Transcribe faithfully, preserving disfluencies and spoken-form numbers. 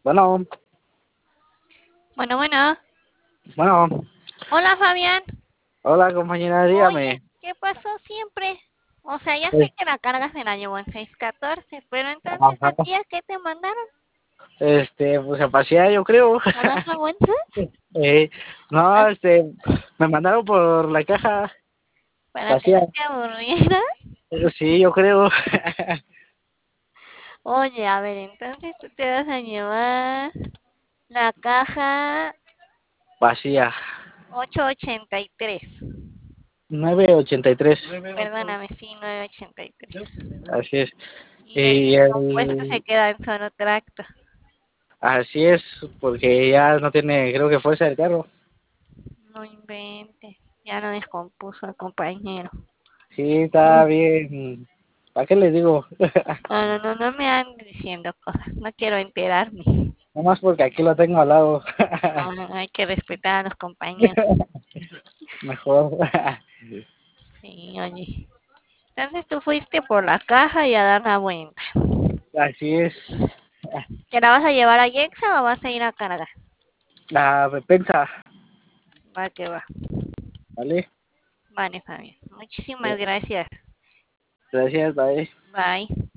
Bueno, Bueno, bueno. bueno, Hola, Fabián. hola compañera, Oye, dígame. ¿qué pasó siempre? O sea, ya sé Eh, que la cargas en la llevo en seis catorce, pero entonces a Ajá. ti, ¿a qué te mandaron? Este, pues a pasear, yo creo. ¿A dar la vuelta? Eh, ¿A- no, este, me mandaron por la caja ¿Para que no pasear. te aburrieras? Eh, Sí, yo creo. Oye, a ver, entonces tú te vas a llevar la caja Vacía. ochocientos ochenta y tres. Nueve ochenta y tres. Perdóname, sí, novecientos ochenta y tres. Así es. Y el Y compuesto se el, queda en solo tracto. así es, porque ya no tiene, creo que fuerza el carro. No inventes. Ya lo descompuso el compañero. Sí, está bien. ¿Para qué les digo? No, no, no, no me andes diciendo cosas. No quiero enterarme. Nomás porque aquí lo tengo al lado. No, no, no, hay que respetar a los compañeros. Mejor. Sí, oye. Entonces tú fuiste por la caja y a dar la vuelta. Así es. ¿Te la vas a llevar a Yexa o vas a ir a cargar? La despensa, Va que va. ¿vale? Vale, Fabián. Muchísimas Eh, gracias. Gracias, bye. Bye.